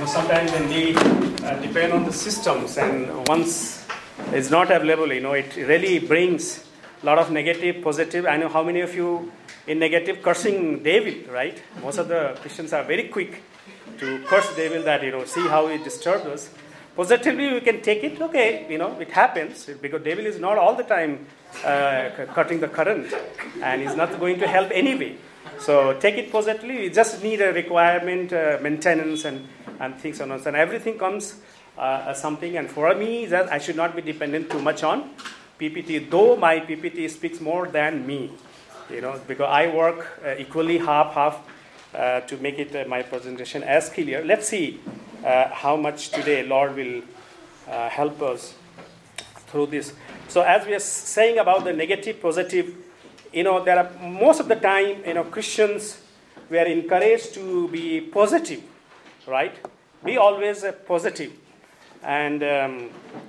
sometimes when we depend on the systems and once it's not available, it really brings a lot of negative, positive. I know how many of you in negative cursing devil, right? Most of the Christians are very quick to curse devil that, see how it disturbs us. Positively, we can take it, okay, it happens because devil is not all the time cutting the current and is not going to help anyway. So take it positively. We just need a requirement, maintenance and things on us. And everything comes as something. And for me, that I should not be dependent too much on PPT, though my PPT speaks more than me, because I work equally half to make it my presentation as clear. Let's see how much today Lord will help us through this. So as we are saying about the negative, positive, there are most of the time, Christians, we are encouraged to be positive, right? Be always positive, and there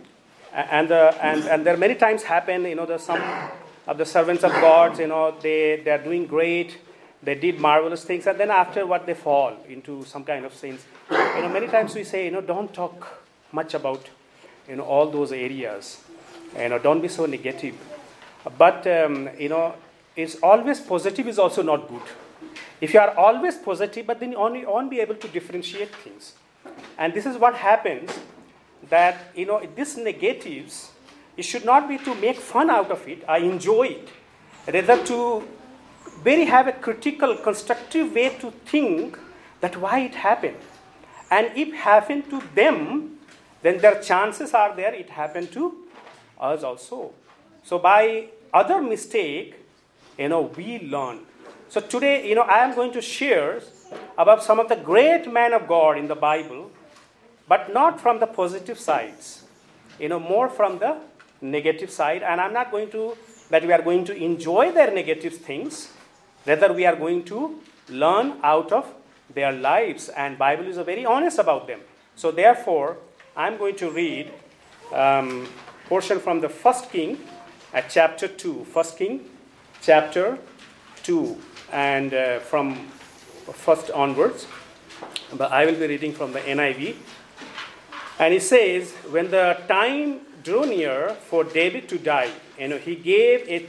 are many times happen, there's some of the servants of God, they are doing great, they did marvelous things, and then after what they fall into some kind of sins. Many times we say, don't talk much about, all those areas, don't be so negative. But it's always positive is also not good. If you are always positive, but then you won't be able to differentiate things. And this is what happens, that, these negatives, it should not be to make fun out of it, I enjoy it. Rather to have a critical, constructive way to think that why it happened. And if happened to them, then their chances are there it happened to us also. So by other mistake, we learn. So today, I am going to share about some of the great men of God in the Bible, but not from the positive sides, more from the negative side. And I'm not going to, that we are going to enjoy their negative things. Rather, we are going to learn out of their lives. And Bible is very honest about them. So therefore, I'm going to read portion from the 1 King at chapter 2. 1 King chapter 2 and from first onwards. But I will be reading from the NIV. And it says, when the time drew near for David to die, he gave a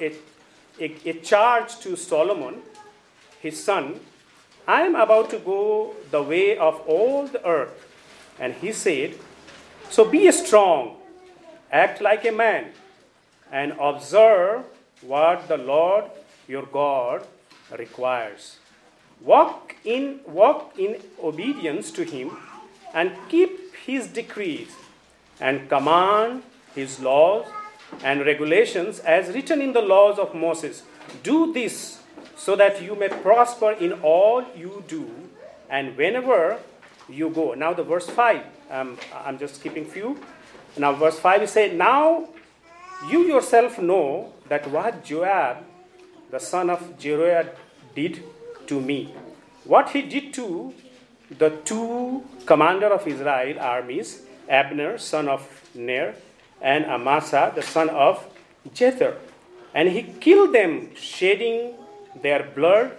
charge to Solomon, his son, I am about to go the way of all the earth. And he said, so be strong, act like a man, and observe what the Lord your God requires. Walk in obedience to him, and keep his decrees, and command his laws and regulations as written in the laws of Moses. Do this so that you may prosper in all you do, and whenever you go. Now the verse 5, I'm just skipping few. Now verse 5 is saying, now you yourself know that what Joab, the son of Zeruiah, did to me. What he did to the two commander of Israel armies, Abner, son of Ner, and Amasa, the son of Jether. And he killed them, shedding their blood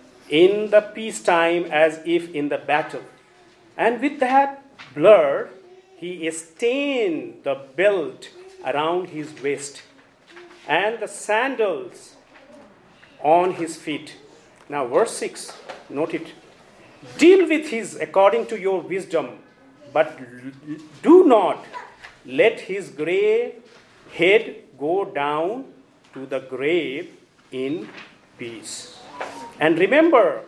in the peacetime as if in the battle. And with that blood, he stained the belt around his waist and the sandals on his feet. Now verse 6, note it. Deal with his according to your wisdom, but do not let his gray head go down to the grave in peace. And remember,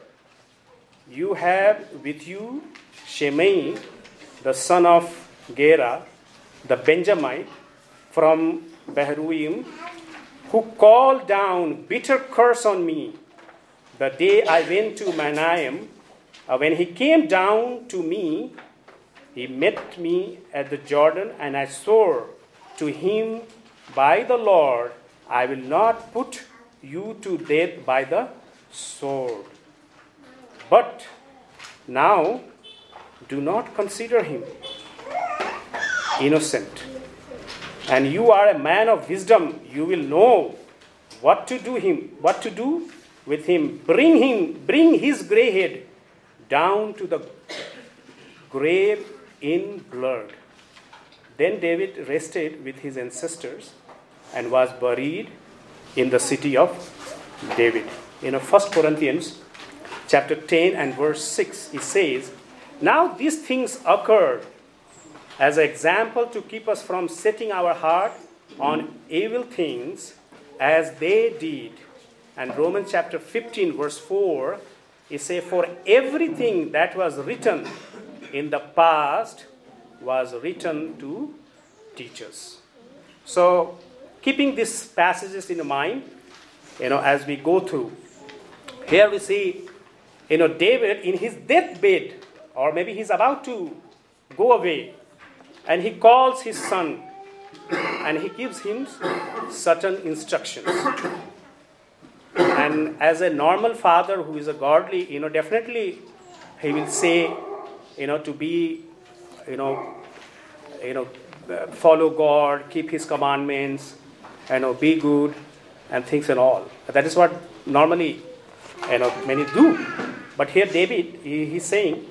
you have with you Shimei, the son of Gera, the Benjamite from Bahurim, who called down bitter curse on me the day I went to Manaim. When he came down to me, he met me at the Jordan, and I swore to him by the Lord, I will not put you to death by the sword. But now do not consider him innocent. And you are a man of wisdom. You will know what to do with him. Bring his gray head down to the grave in blood. Then David rested with his ancestors and was buried in the city of David. 1 Corinthians chapter 10 and verse 6, it says, "Now these things occurred as an example to keep us from setting our heart on evil things as they did." And Romans chapter 15 verse 4, it says, "For everything that was written in the past was written to teach us." So, keeping these passages in mind, as we go through, here we see, David in his deathbed, or maybe he's about to go away, and he calls his son, and he gives him certain instructions. And as a normal father who is a godly, definitely he will say, to be, follow God, keep His commandments, be good, and things and all. That is what normally, many do. But here David, he's saying,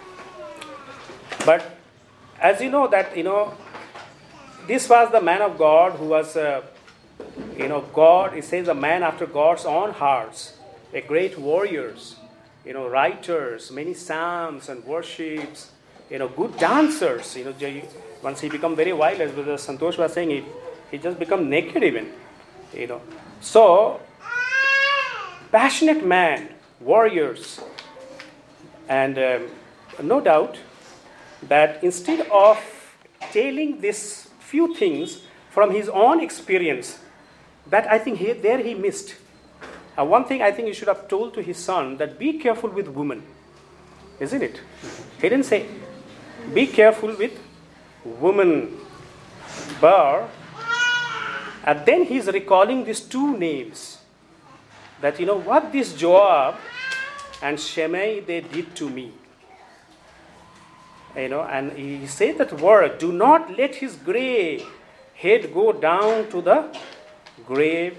but as you know that, this was the man of God who was, God, it says a man after God's own hearts, a great warriors, writers, many psalms and worships, good dancers. Once he become very wild, as Brother Santosh was saying, he just become naked even. So, passionate man, warriors, and no doubt that instead of telling these few things from his own experience, that I think he missed. One thing I think he should have told to his son, that be careful with women. Isn't it? He didn't say, be careful with women. But, and then he's recalling these two names. That what this Joab and Shimei, they did to me. And he said that word, do not let his gray head go down to the grave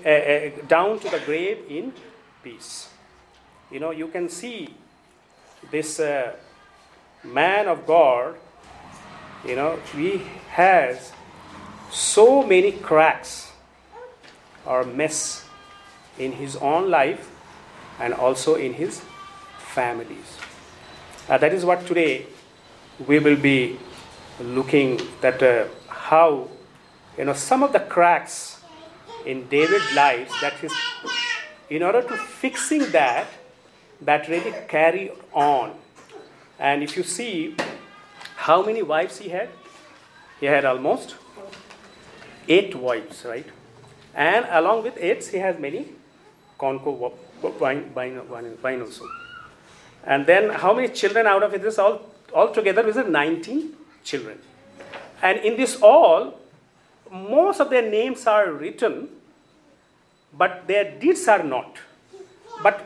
in peace. You can see this man of God, he has so many cracks or mess in his own life and also in his families. That is what today we will be looking at how some of the cracks in David's life, that is, in order to fixing that really carry on. And if you see how many wives he had almost 8 wives, right? And along with 8, he has many concubines also. And then how many children out of it? This all together is 19 children. And in this all, most of their names are written, but their deeds are not. But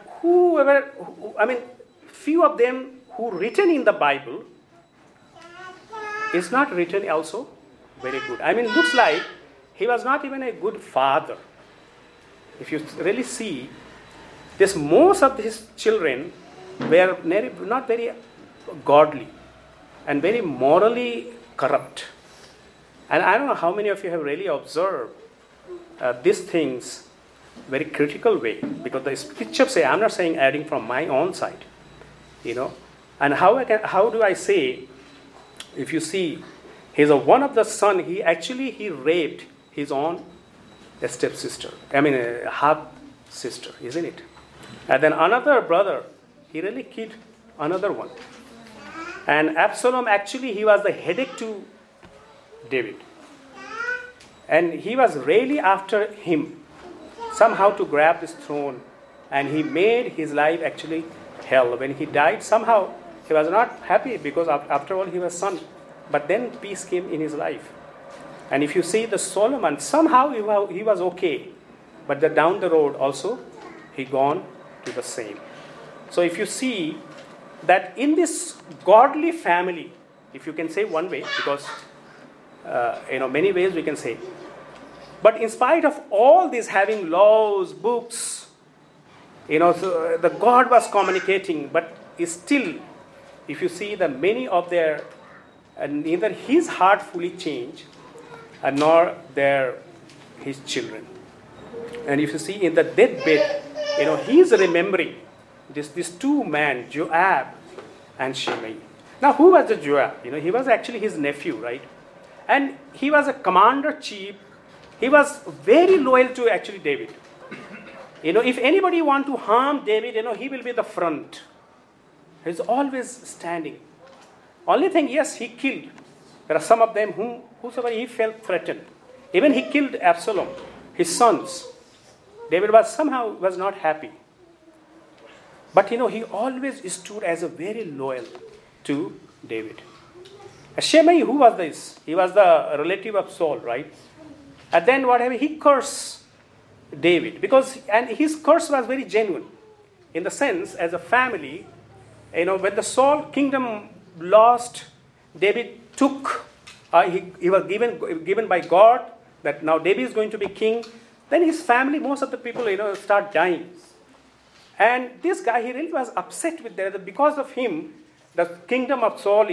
few of them who written in the Bible is not written also very good. Looks like he was not even a good father. If you really see, most of his children were not very godly and very morally corrupt. And I don't know how many of you have really observed these things very critical way, because the scriptures say, I'm not saying adding from my own side, And how do I say, if you see, he's one of the son, he raped his own stepsister, half sister, isn't it? And then another brother, he really killed another one. And Absalom, he was the headache to David. And he was really after him, somehow to grab this throne. And he made his life hell. When he died, somehow he was not happy, because after all he was son. But then peace came in his life. And if you see the Solomon, somehow he was okay. But down the road also, he gone to the same. So if you see that in this godly family, if you can say one way, because many ways we can say. But in spite of all this, having laws, books, the God was communicating, but still if you see the many of their, neither his heart fully changed, nor his children. And if you see in the deathbed, he is remembering these two men, Joab and Shimei. Now, who was the Joab? He was actually his nephew, right? And he was a commander-chief. He was very loyal to actually David. If anybody want to harm David, he will be the front. He's always standing. Only thing, yes, he killed. There are some of them whosoever he felt threatened. Even he killed Absalom, his sons. David was not happy. But he always stood as a very loyal to David. Shimei, who was this? He was the relative of Saul, right? And then whatever, he cursed David. And his curse was very genuine. In the sense, as a family, when the Saul kingdom lost, David took, he was given by God that now David is going to be king. Then his family, most of the people, start dying. And this guy, he really was upset with that because of him, the kingdom of Saul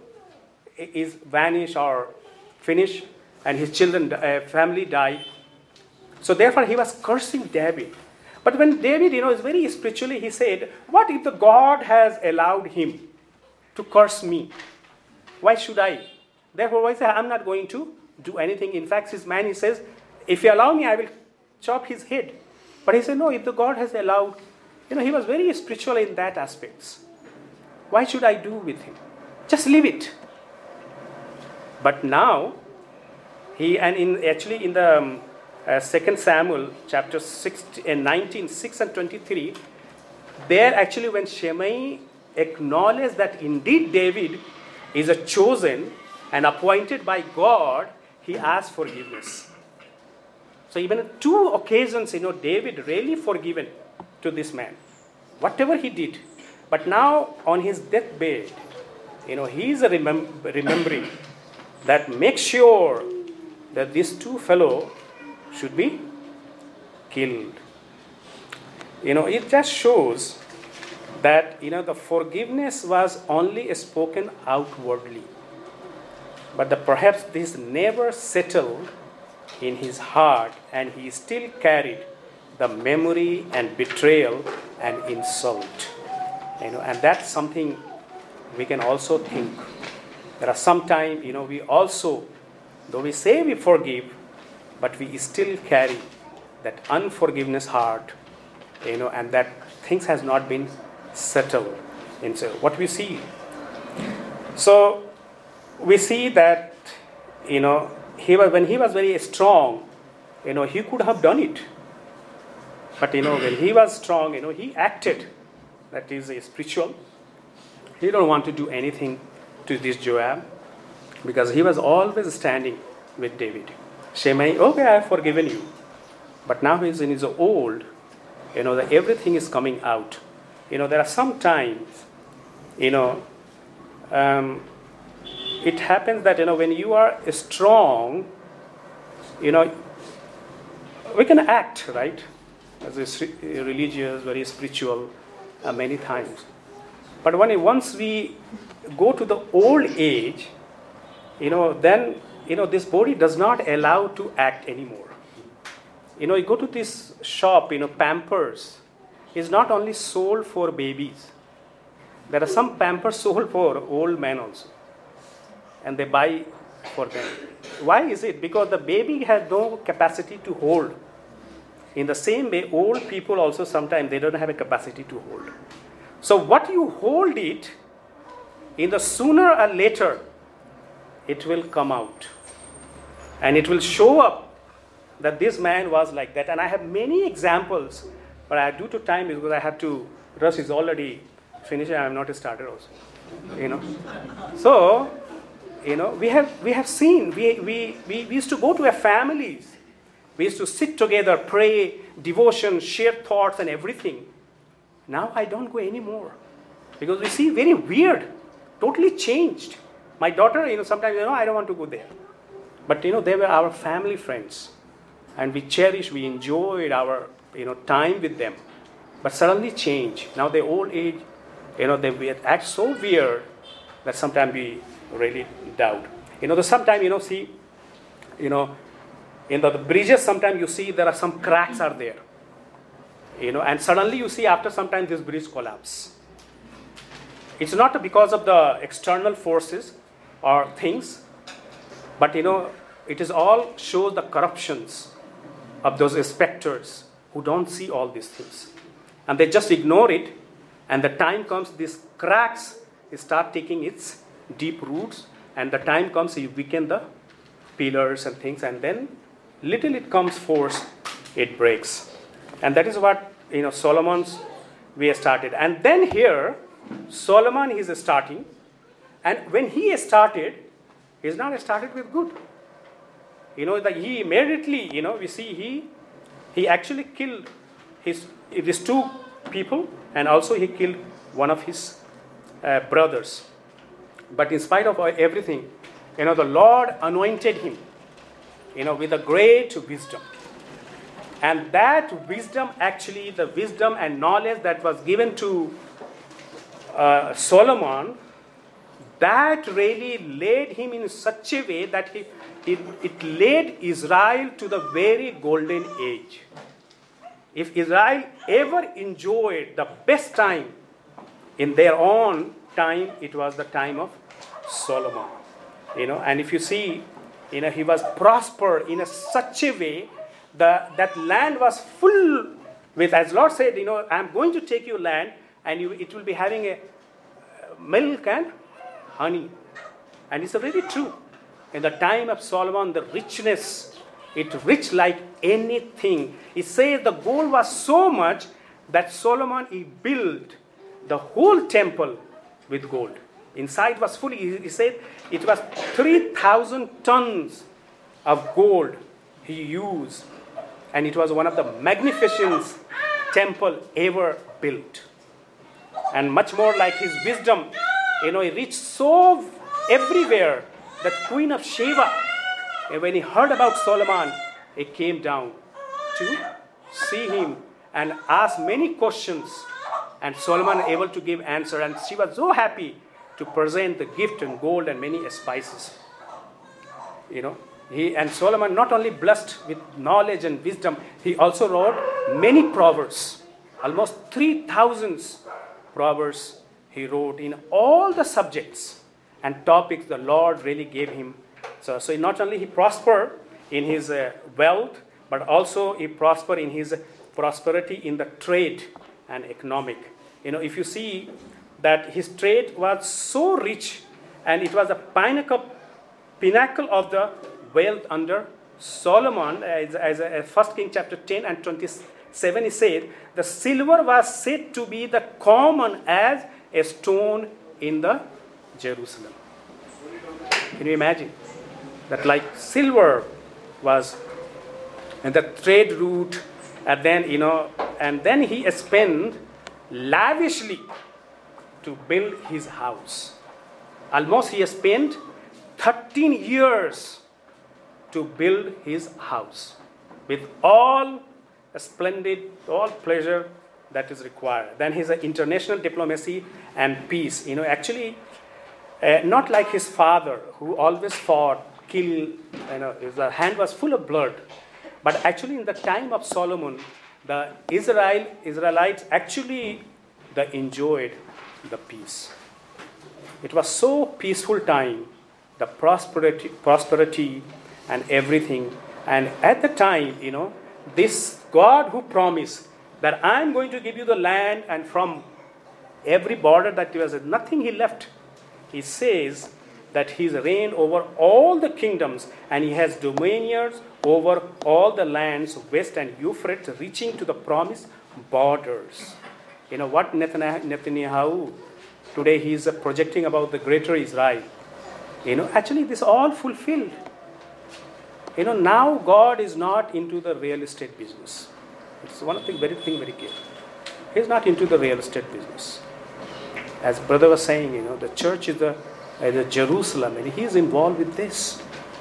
is vanished or finished, and his children, family died. So therefore, he was cursing David. But when David, is very spiritually, he said, what if the God has allowed him to curse me? Why should I? Therefore, I say, I'm not going to do anything. In fact, he says, if you allow me, I will chop his head. But he said, no, if the God has allowed, he was very spiritual in that aspects. Why should I do with him? Just leave it. But now, in the 2 Samuel chapter 19, 6 and 23, there actually when Shimei acknowledged that indeed David is a chosen and appointed by God, he asked forgiveness. So even on 2 occasions, David really forgiven to this man, whatever he did. But now on his deathbed, he is remembering that make sure that these 2 fellow should be killed. It just shows that, the forgiveness was only spoken outwardly. But perhaps this never settled in his heart, and he still carried the memory and betrayal and insult. And that's something we can also think. There are sometimes, we also, though we say we forgive, but we still carry that unforgiveness heart, and that things has not been settled. And so what we see. So we see that, when he was very strong, he could have done it. But, when he was strong, he acted. That is spiritual. He don't want to do anything to this Joab because he was always standing with David. Shimei, okay, I have forgiven you. But now he's in his old, that everything is coming out. There are some times, it happens that, when you are strong, we can act, right? As a religious, very spiritual, many times. But once we go to the old age, then, this body does not allow to act anymore. You go to this shop, Pampers is not only sold for babies. There are some Pampers sold for old men also. And they buy for them. Why is it? Because the baby has no capacity to hold. In the same way, old people also sometimes they don't have a capacity to hold. So what you hold it, in the sooner or later, it will come out. And it will show up that this man was like that. And I have many examples, but I due to time because I have to, Russ is already finished and I have not started also. So, we have seen, we used to go to our families. We used to sit together, pray, devotion, share thoughts and everything. Now I don't go anymore. Because we see very weird, totally changed. My daughter, sometimes, I don't want to go there. But, they were our family friends. And we cherished, we enjoyed our, time with them. But suddenly change. Now the old age, They act so weird that sometimes we really doubt. Sometimes, see, in the bridges, sometimes you see there are some cracks are there. And suddenly you see after some time this bridge collapse. It's not because of the external forces or things, but it is all shows the corruptions of those inspectors who don't see all these things. And they just ignore it, and the time comes, these cracks start taking its deep roots, and the time comes you weaken the pillars and things, and then little it comes force, it breaks. And that is what Solomon's way started. And then here, Solomon is starting, and when he started, he's not started with good. That he immediately, we see he actually killed these two people, and also he killed one of his brothers. But in spite of everything, the Lord anointed him, with a great wisdom. And that wisdom, actually, the wisdom and knowledge that was given to Solomon, that really led him in such a way that it led Israel to the very golden age. If Israel ever enjoyed the best time in their own time, it was the time of Solomon. And if you see, he was prospered in such a way that land was full with, as Lord said, I'm going to take your land, and it will be having a milk and honey. And it's really true. In the time of Solomon, the richness, it rich like anything. It says the gold was so much that Solomon, he built the whole temple with gold. Inside was fully, he said it was 3,000 tons of gold he used. And it was one of the magnificent temple ever built. And much more like his wisdom, he reached so everywhere that Queen of Sheba, when he heard about Solomon, he came down to see him and ask many questions. And Solomon able to give answer. And she was so happy to present the gift and gold and many spices. And Solomon not only blessed with knowledge and wisdom, he also wrote many proverbs. Almost 3,000 proverbs he wrote in all the subjects and topics the Lord really gave him. So not only he prospered in his wealth, but also he prospered in his prosperity in the trade and economic. If you see that his trade was so rich, and it was a pinnacle of the wealth under Solomon, as 1 King chapter 10 and 27, he said, the silver was said to be the common as a stone in the Jerusalem. Can you imagine? That like silver was in the trade route, and then he spent lavishly to build his house. Almost he spent 13 years to build his house with all splendid, all pleasure that is required. Then his international diplomacy and peace. Actually, not like his father, who always fought, killed. His hand was full of blood. But actually, in the time of Solomon, the Israelites actually they enjoyed the peace. It was so peaceful time, the prosperity and everything. And at the time, this God who promised that I'm going to give you the land, and from every border that there was nothing he left. He says that he's reigned over all the kingdoms, and he has dominions over all the lands west and Euphrates, reaching to the promised borders. What Netanyahu today he is projecting about the greater Israel. Actually this all fulfilled. Now God is not into the real estate business. It's one thing very careful. He's not into the real estate business. As brother was saying, the church is the Jerusalem, and he is involved with this.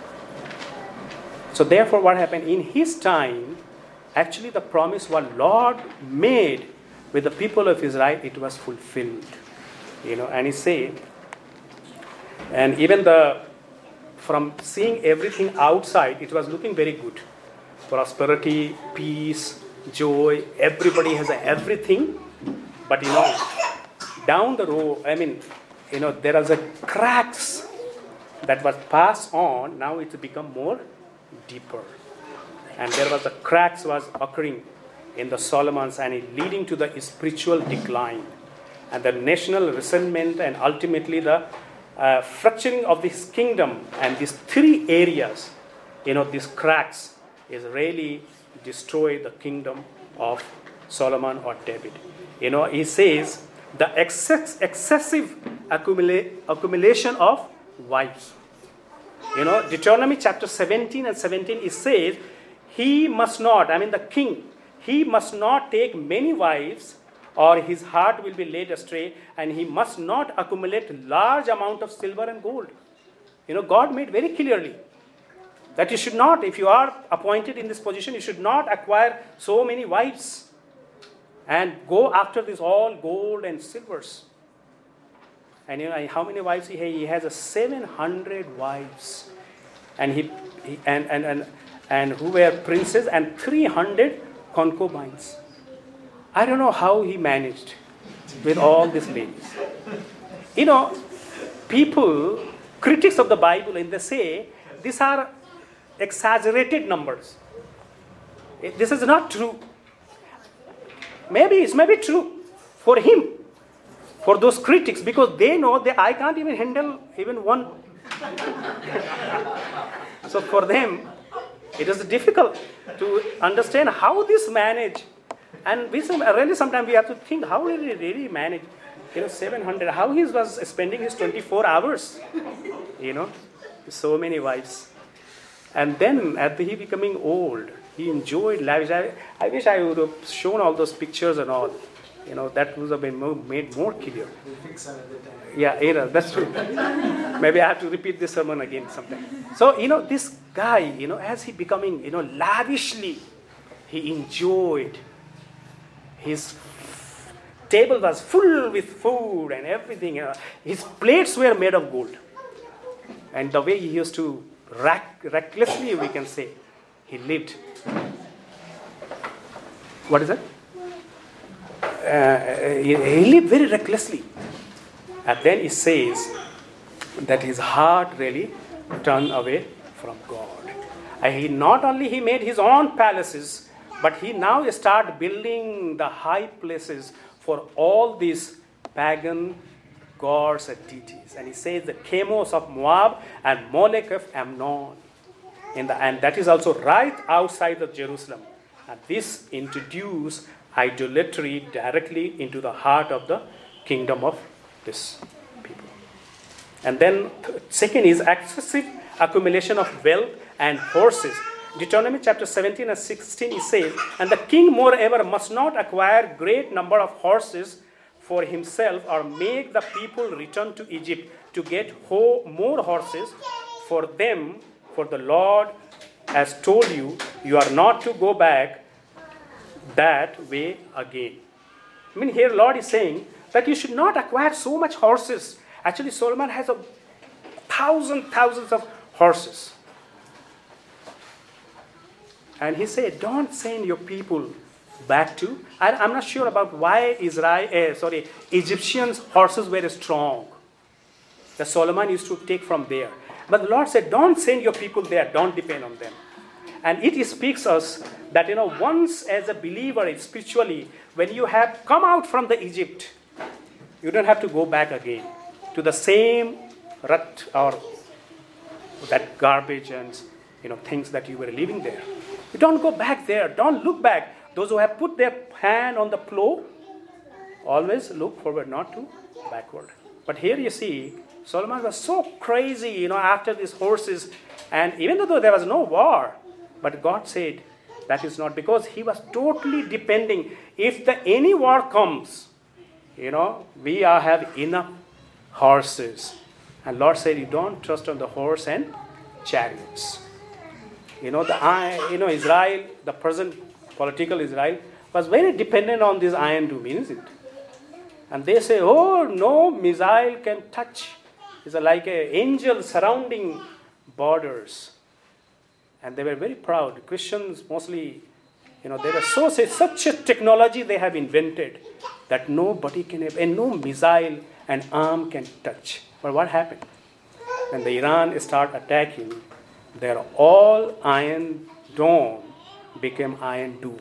So therefore what happened in his time, actually the promise what Lord made with the people of Israel, it was fulfilled. And he said, and even from seeing everything outside, it was looking very good. Prosperity, peace, joy, everybody has everything. But down the road, there are cracks that was passed on. Now it's become more deeper. And there was cracks was occurring in the Solomon's, and it leading to the spiritual decline. And the national resentment, and ultimately the fracturing of this kingdom. And these three areas, these cracks is really destroy the kingdom of Solomon or David. He says the excessive accumulation of wives. Deuteronomy chapter 17 and 17, it says, he must not, the king, he must not take many wives, or his heart will be led astray, and he must not accumulate large amount of silver and gold. God made very clearly that you should not, if you are appointed in this position, you should not acquire so many wives and go after this all gold and silvers. And how many wives he has? He has 700 wives, and and who were princes, and 300 concubines. I don't know how he managed with all these ladies. People, critics of the Bible, and they say these are exaggerated numbers. This is not true. Maybe it's true for him, for those critics, because they know that I can't even handle even one. So for them, it is difficult to understand how this manage. And really sometimes we have to think, how did he really manage 700? How he was spending his 24 hours, so many wives. And then he becoming old, he enjoyed lavish. I wish I would have shown all those pictures and all. That would have been made more clear. We'll fix another time. Yeah, that's true. Maybe I have to repeat this sermon again sometime. So, this guy, as he becoming, lavishly, he enjoyed. His table was full with food and everything. His plates were made of gold. And the way he used to recklessly, we can say, he lived. What is that? He lived very recklessly. And then he says that his heart really turned away from God. And he made his own palaces, but he now started building the high places for all these pagan gods and deities. And he says the Chemos of Moab and Molech of Ammon. And that is also right outside of Jerusalem. And this introduced idolatry directly into the heart of the kingdom of this people. And then second is excessive accumulation of wealth and horses. Deuteronomy chapter 17 and 16, he says, and the king moreover must not acquire great number of horses for himself, or make the people return to Egypt to get more horses for them, for the Lord has told you, you are not to go back that way again. Here Lord is saying that you should not acquire so much horses. Actually, Solomon has thousands of horses. And he said, don't send your people back to. I'm not sure about why Egyptians' horses were strong. The Solomon used to take from there. But the Lord said, don't send your people there. Don't depend on them. And it speaks us that, once as a believer spiritually, when you have come out from the Egypt, you don't have to go back again to the same rut or that garbage and, things that you were living there. You don't go back there. Don't look back. Those who have put their hand on the plow, always look forward, not to backward. But here you see, Solomon was so crazy, after these horses. And even though there was no war, but God said that is not, because he was totally depending. If any war comes, we have enough horses. And Lord said, you don't trust on the horse and chariots. Israel, the present political Israel, was very dependent on this iron doom, isn't it? And they say, oh, no missile can touch. It's like an angel surrounding borders. And they were very proud. Christians mostly, they were such a technology they have invented that nobody can have, and no missile and arm can touch. But what happened? When the Iran start attacking, their all Iron Dome became Iron Doom.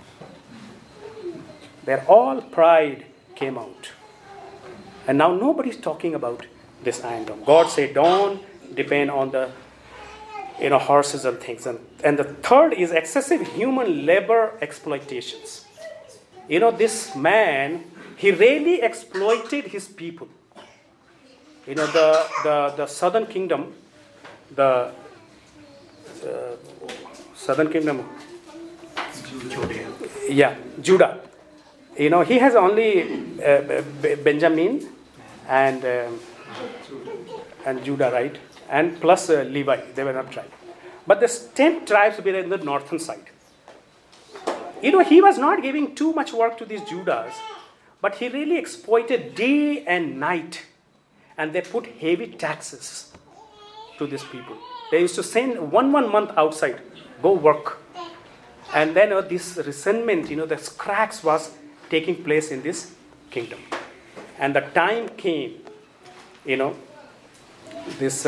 Their all pride came out. And now nobody's talking about this Iron Dome. God said, don't depend on the horses and things. And the third is excessive human labor exploitations. This man, he really exploited his people. The southern kingdom, Judah. He has only Benjamin and Judah, right? And plus Levi, they were not tribe. But the 10 tribes were in the northern side. He was not giving too much work to these Judahs, but he really exploited day and night. And they put heavy taxes to these people. They used to send one month outside, go work. And then this resentment, the cracks was taking place in this kingdom. And the time came, this,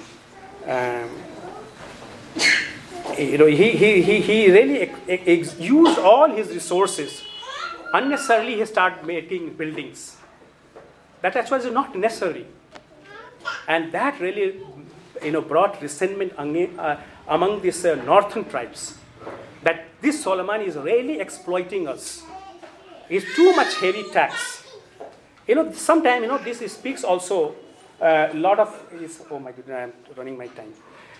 he really used all his resources. Unnecessarily, he started making buildings. That actually is not necessary. And that really, brought resentment among these northern tribes. That this Solomon is really exploiting us. It's too much heavy tax. Sometimes, this speaks also a lot of, oh my goodness, I'm running my time.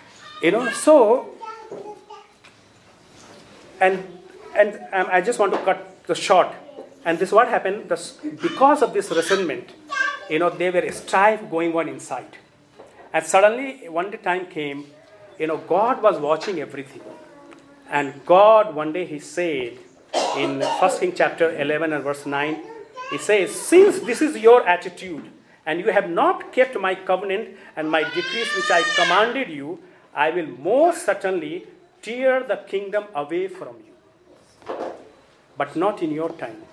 And I just want to cut the short. And this what happened, because of this resentment, there were strife going on inside. And suddenly, one time came, God was watching everything. And God, one day he said, in 1 Kings chapter 11 and verse 9, he says, since this is your attitude, and you have not kept my covenant and my decrees which I commanded you, I will most certainly tear the kingdom away from you. But not in your time.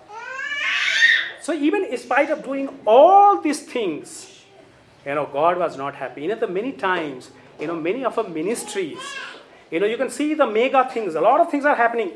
So even in spite of doing all these things, God was not happy. Many times, many of our ministries, you can see the mega things. A lot of things are happening.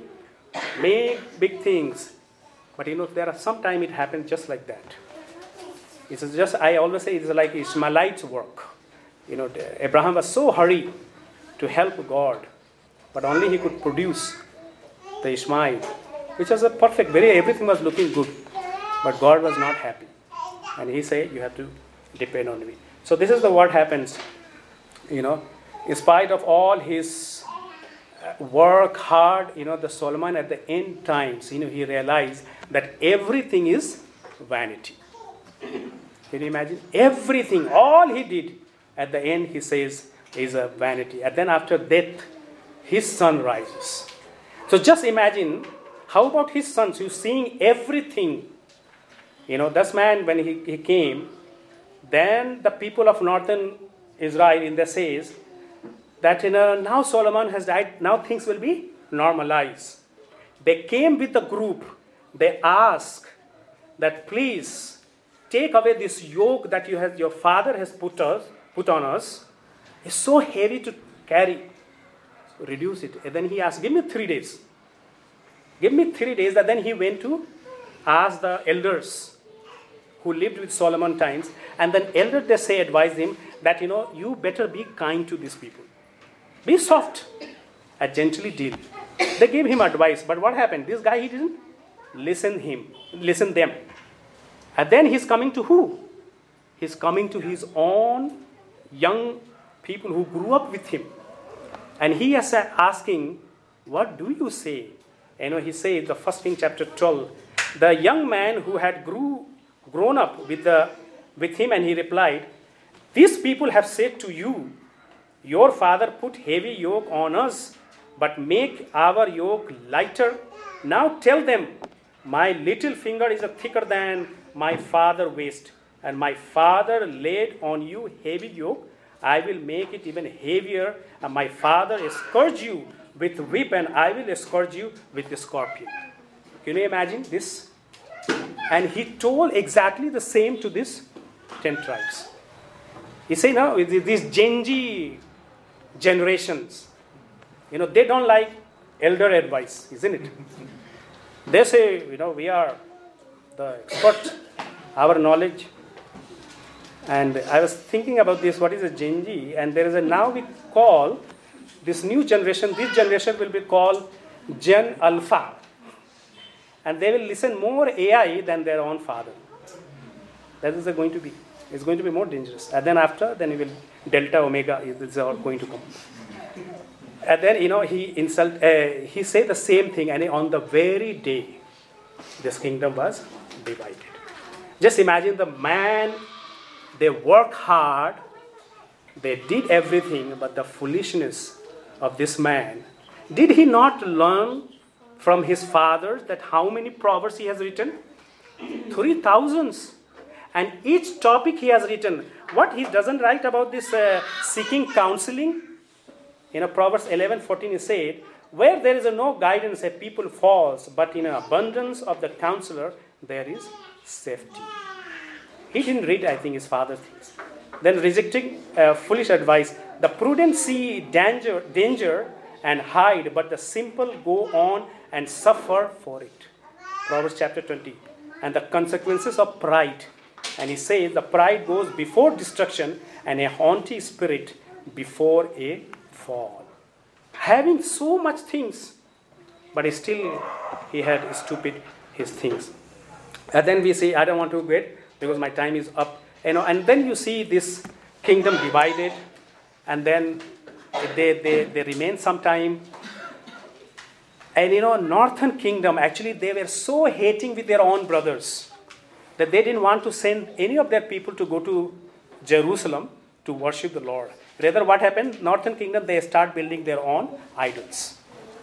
Big things. But there are sometimes it happens just like that. It's just, I always say it's like Ishmaelite's work. Abraham was so hurried to help God. But only he could produce the Ishmael, which was a perfect, everything was looking good. But God was not happy. And he said, you have to depend on me. So this is what happens, in spite of all his work hard, the Solomon at the end times, he realized that everything is vanity. Can you imagine? Everything, all he did, at the end he says, is a vanity. And then after death, his son rises. So just imagine, how about his sons who's seeing everything? This man, when he came, then the people of northern Israel, they says that now Solomon has died, now things will be normalized. They came with the group. They asked that please take away this yoke that your father has put on us. It's so heavy to carry. So reduce it. And then he asked, give me 3 days. Give me 3 days. And then he went to ask the elders who lived with Solomon times. And then elders, they advised him that, you better be kind to these people. Be soft and gently deal. They gave him advice. But what happened? This guy, he didn't listen them. And then he's coming to who? He's coming to his own young people who grew up with him. And he is asking, what do you say? He says, the 1 Kings chapter 12, the young man who had grown up with him, and he replied, these people have said to you, your father put heavy yoke on us, but make our yoke lighter. Now tell them, My little finger is thicker than my father's waist, and my father laid on you heavy yoke. I will make it even heavier, and my father scourge you with whip, and I will scourge you with the scorpion. Can you imagine this? And he told exactly the same to these 10 tribes. He said, no, these Gen Z generations, they don't like elder advice, isn't it? They say, we are the expert, our knowledge. And I was thinking about this, what is a Gen Z? And there is now we call this new generation, this generation will be called Gen Alpha. And they will listen more AI than their own father. That is going to be. It's going to be more dangerous. And then after, then he will Delta Omega is all going to come. And then, he said the same thing. And on the very day, this kingdom was divided. Just imagine the man, they worked hard, they did everything, but the foolishness of this man. Did he not learn from his father that how many proverbs he has written? 3,000. And each topic he has written. What he doesn't write about this seeking counseling? Proverbs 11:14 is said, where there is no guidance, a people falls, but in an abundance of the counselor, there is safety. He didn't read, I think, his father's things. Then rejecting foolish advice. The prudent see danger and hide, but the simple go on and suffer for it. Proverbs chapter 20. And the consequences of pride. And he says, the pride goes before destruction, and a haughty spirit before a fall. Having so much things, but still he had stupid his things. And then we say, I don't want to wait because my time is up. And then you see this kingdom divided, and then they remain some time. And northern kingdom, actually they were so hating with their own brothers that they didn't want to send any of their people to go to Jerusalem to worship the Lord. Rather, what happened? Northern kingdom, they start building their own idols.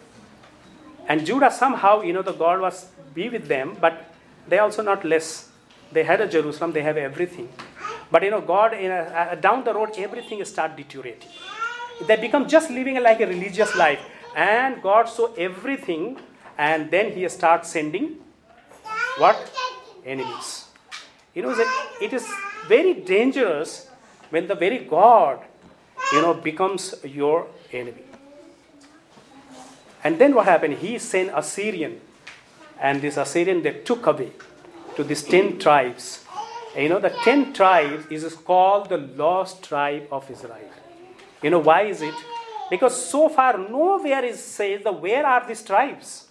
And Judah somehow, the God was be with them, but they also not less. They had a Jerusalem, they have everything. But God, down the road, everything start deteriorating. They become just living like a religious life. And God saw everything, and then he starts sending what? Enemies. It is very dangerous when the very God, becomes your enemy. And then what happened? He sent Assyrian, and this Assyrian, they took away to these 10 tribes. And the 10 tribes is called the lost tribe of Israel. Why is it? Because so far nowhere is says where are these tribes.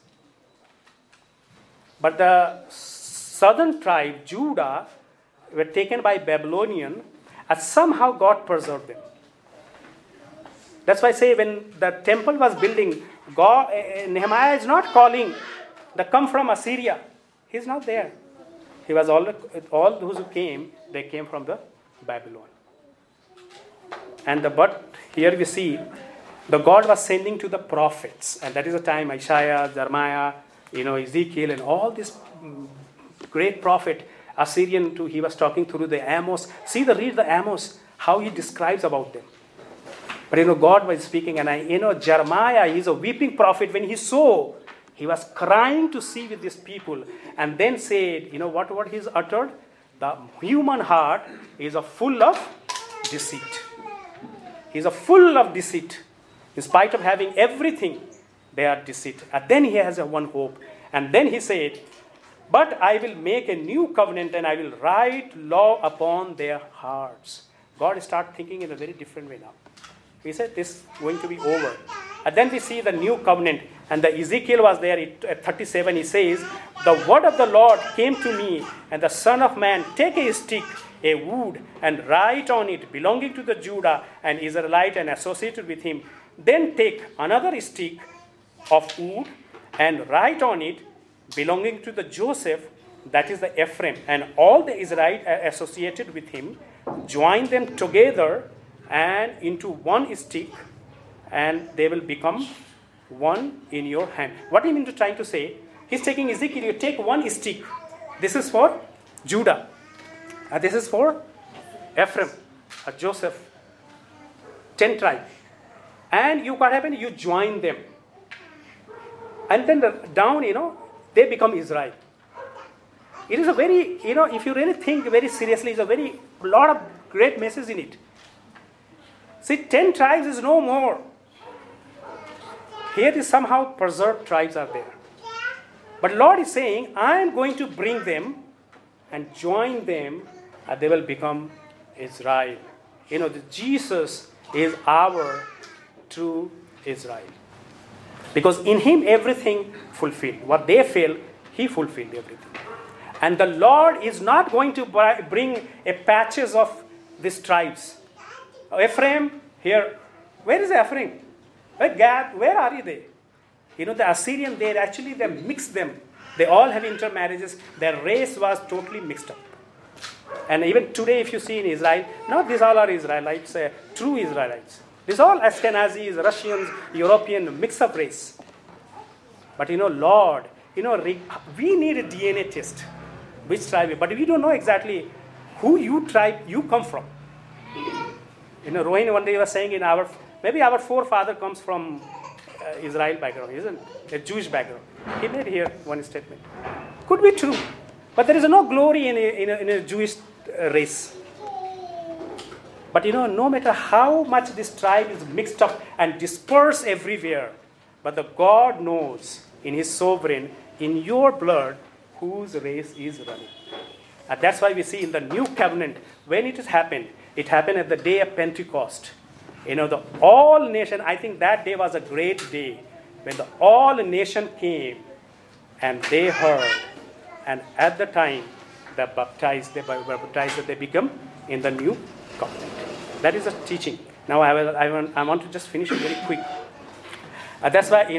But the southern tribe, Judah, were taken by Babylonian, and somehow God preserved them. That's why I say when the temple was building, God, Nehemiah is not calling the come from Assyria. He's not there. He was all those who came, they came from the Babylon. But here we see the God was sending to the prophets, and that is the time Isaiah, Jeremiah, Ezekiel, and all these great prophet, Assyrian too, he was talking through the Amos. Read the Amos, how he describes about them. But God was speaking, and Jeremiah, he's a weeping prophet. When he saw, he was crying to see with these people, and then said, what he's uttered? The human heart is full of deceit. He's full of deceit. In spite of having everything, they are deceit. And then he has one hope. And then he said, but I will make a new covenant, and I will write law upon their hearts. God started thinking in a very different way now. He said, this is going to be over. And then we see the new covenant. And the Ezekiel was there at 37. He says, the word of the Lord came to me, and the Son of Man, take a stick, a wood, and write on it, belonging to the Judah and Israelite and associated with him. Then take another stick of wood and write on it, belonging to the Joseph, that is the Ephraim, and all the Israelite associated with him. Join them together and into one stick, and they will become one in your hand. What I mean to trying to say, He's taking Ezekiel, you take one stick. This is for Judah. This is for Ephraim, Joseph. 10 tribes. And what happens? You join them. And then down, they become Israel. It is a very, if you really think very seriously, it's a lot of great message in it. See, 10 tribes is no more. Here is somehow preserved tribes are there. But Lord is saying, I am going to bring them and join them, and they will become Israel. Jesus is our true Israel. Because in him everything fulfilled. What they failed, he fulfilled everything. And the Lord is not going to bring a patches of these tribes. Ephraim, here. Where is Ephraim? Gad, where are they? The Assyrian, they mixed them. They all have intermarriages. Their race was totally mixed up. And even today, if you see in Israel, not these all are Israelites, true Israelites. These all Ashkenazis, Russians, European, mix-up race. But Lord, we need a DNA test. Which tribe? But we don't know exactly who tribe you come from. Rohin one day was saying maybe our forefather comes from Israel background, isn't it? A Jewish background. He made here one statement. Could be true. But there is no glory in a Jewish race. But no matter how much this tribe is mixed up and dispersed everywhere, but the God knows in his sovereign, in your blood, whose race is running. And that's why we see in the new covenant, when it happened at the day of Pentecost. The all nation, I think that day was a great day when the all nation came and they heard. And at the time, they were baptized that they become in the new covenant. That is a teaching. Now I want to just finish it very quick. That's why,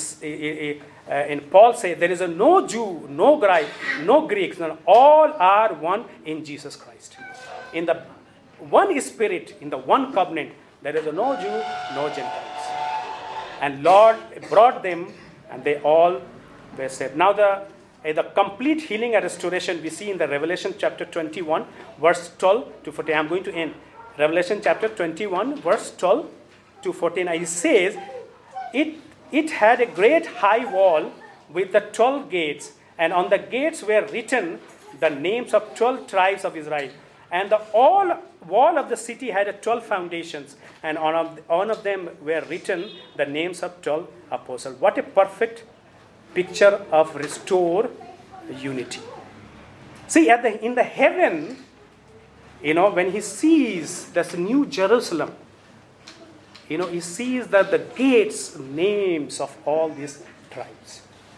and Paul says, there is no Jew, no Greek, all are one in Jesus Christ. In the one Spirit, in the one covenant, there is no Jew, no Gentiles. And Lord brought them, and they all were saved. Now the complete healing and restoration we see in the Revelation chapter 21, verse 12 to 14. I'm going to end. Revelation chapter 21, verse 12 to 14. He says, it had a great high wall with the 12 gates, and on the gates were written the names of 12 tribes of Israel. And the wall of the city had 12 foundations, and on of them were written the names of 12 apostles. What a perfect picture of restored unity. See, in the heaven, when he sees this new Jerusalem, he sees that the gates, names of all these tribes.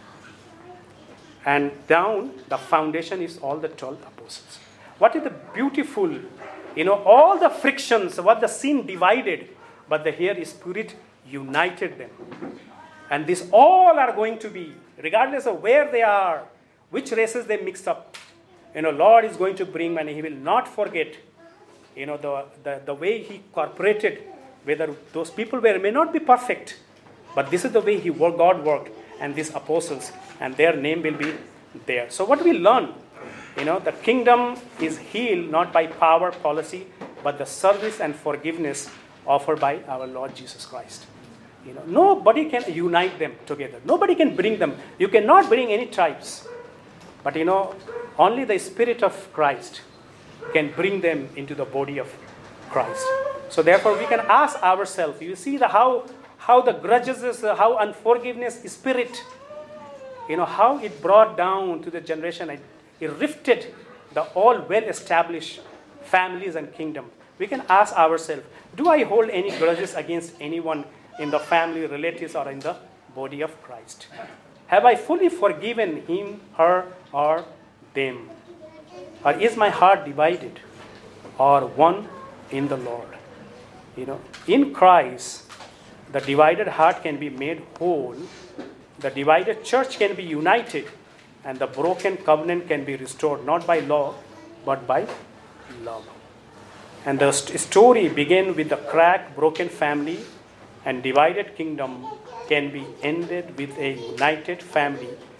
And down, the foundation is all the 12 apostles. What is the beautiful, all the frictions, what the sin divided, but here Spirit united them. And these all are going to be, regardless of where they are, which races they mixed up, Lord is going to bring, and he will not forget, the way he cooperated, whether those people may not be perfect, but this is the way God worked, and these apostles, and their name will be there. So what we learn, the kingdom is healed not by power, policy, but the service and forgiveness offered by our Lord Jesus Christ. Nobody can unite them together. Nobody can bring them. You cannot bring any tribes. But only the Spirit of Christ can bring them into the body of Christ. So therefore we can ask ourselves, you see how the grudges, how unforgiveness spirit, how it brought down to the generation. It rifted the all well-established families and kingdom. We can ask ourselves, do I hold any grudges against anyone in the family, relatives, or in the body of Christ? Have I fully forgiven him, her, or them? Or is my heart divided or one in the Lord? In Christ, the divided heart can be made whole. The divided church can be united. And the broken covenant can be restored, not by law, but by love. And the story begins with the cracked, broken family, and divided kingdom can be ended with a united family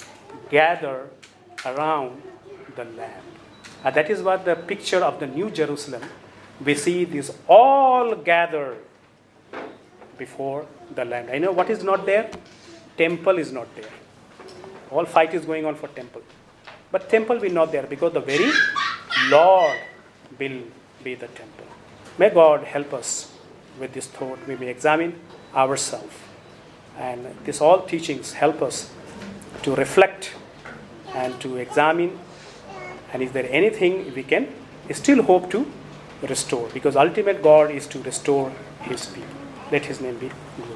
gather around the Lamb. And that is what the picture of the New Jerusalem. We see these all gathered before the Lamb. I know what is not there? Temple is not there. All fight is going on for temple. But temple will not there because the very Lord will be the temple. May God help us with this thought. We may examine ourselves. And this all teachings help us to reflect and to examine. And is there anything we can still hope to restore? Because ultimate God is to restore his people. Let his name be glorified.